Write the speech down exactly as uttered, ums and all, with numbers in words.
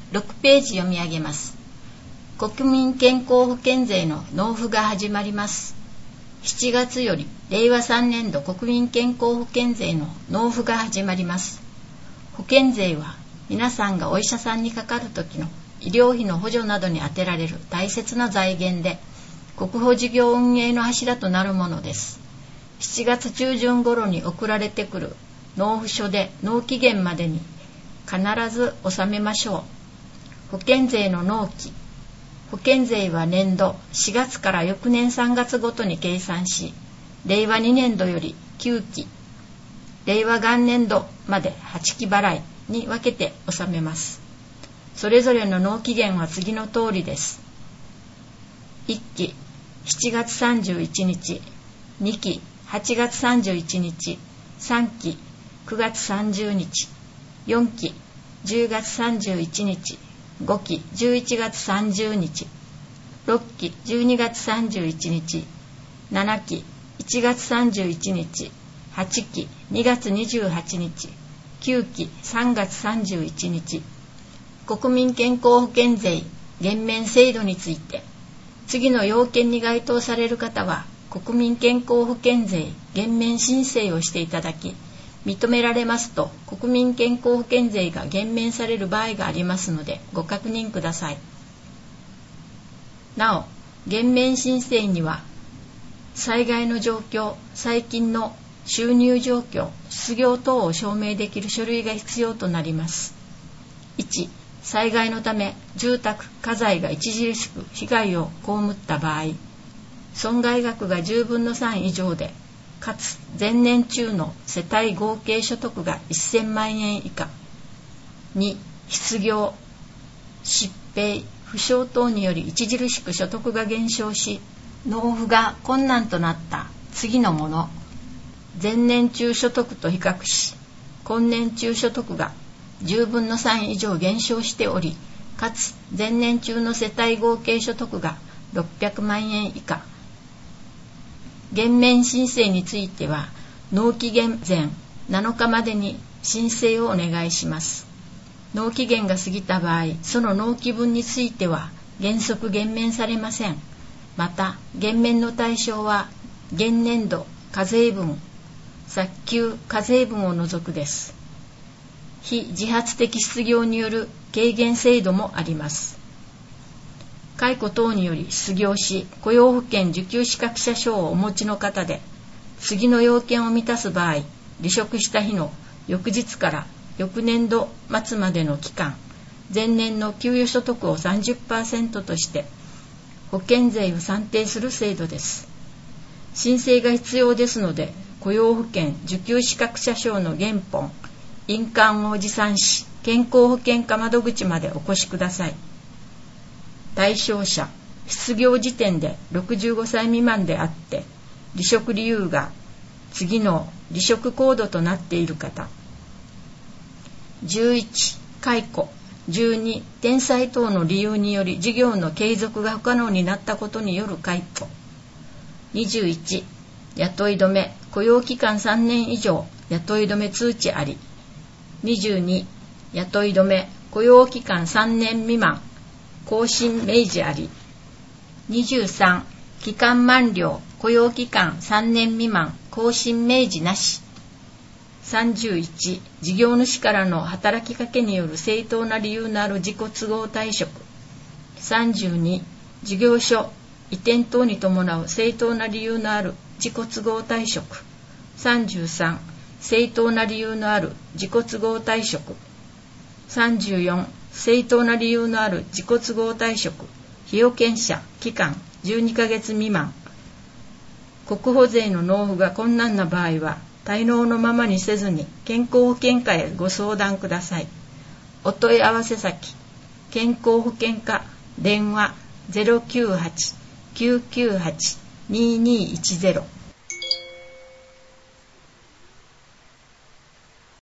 ろくページ読み上げます。国民健康保険税の納付が始まります。しちがつよりれいわさんねんど国民健康保険税の納付が始まります。保険税は皆さんがお医者さんにかかる時の医療費の補助などに充てられる大切な財源で、国保事業運営の柱となるものです。しちがつちゅうじゅん頃に送られてくる納付書で納期限までに必ず納めましょう。保険税の納期。保険税は年度しがつから翌年さんがつごとに計算し、れいわにねんどよりきゅうき、れいわ元年度まではちき払いに分けて納めます。それぞれの納期限は次の通りです。いっきしちがつさんじゅういちにち、にきはちがつさんじゅういちにち、さんきくがつさんじゅうにち、よんきじゅうがつさんじゅういちにち、ごきじゅういちがつさんじゅうにち、ろっきじゅうにがつさんじゅういちにち、ななきいちがつさんじゅういちにち、はちきにがつにじゅうはちにち、きゅうきさんがつさんじゅういちにち。国民健康保険税減免制度について、次の要件に該当される方は国民健康保険税減免申請をしていただき、認められますと国民健康保険税が減免される場合がありますのでご確認ください。なお、減免申請には災害の状況、最近の収入状況、失業等を証明できる書類が必要となります。いち、災害のため住宅・家財が著しく被害を被った場合、損害額がじゅうぶんのさん以上で、かつ前年中の世帯合計所得がせんまんえん以下。に、失業、疾病、負傷等により著しく所得が減少し、納付が困難となった次のもの。前年中所得と比較し、今年中所得がじゅうぶんのさん以上減少しており、かつ前年中の世帯合計所得がろっぴゃくまんえん以下。減免申請については、納期限前なのかまでに申請をお願いします。納期限が過ぎた場合、その納期分については原則減免されません。また、減免の対象は現年度課税分、早急課税分を除くです。非自発的失業による軽減制度もあります。解雇等により失業し、雇用保険受給資格者証をお持ちの方で、次の要件を満たす場合、離職した日の翌日から翌年度末までの期間、前年の給与所得を さんじゅっパーセント として保険税を算定する制度です。申請が必要ですので、雇用保険受給資格者証の原本、印鑑を持参し、健康保険課窓口までお越しください。対象者、失業時点でろくじゅうごさい未満であって、離職理由が次の離職コードとなっている方。じゅういち、解雇。じゅうに、転載等の理由により事業の継続が不可能になったことによる解雇。にじゅういち、雇い止め、雇用期間さんねん以上、雇い止め通知あり。にじゅうに、雇い止め、雇用期間さんねん未満、更新明示あり。にじゅうさん、期間満了、雇用期間さんねん未満、更新明示なし。さんじゅういち、事業主からの働きかけによる正当な理由のある自己都合退職。さんじゅうに、事業所移転等に伴う正当な理由のある自己都合退職。さんじゅうさん、正当な理由のある自己都合退職。さんじゅうよん、正当な理由のある自己都合退職、被保険者、期間じゅうにかげつ未満。国保税の納付が困難な場合は、滞納のままにせずに健康保険課へご相談ください。お問い合わせ先、健康保険課、電話 ゼロきゅうはち きゅうきゅうはち にーにーいちゼロ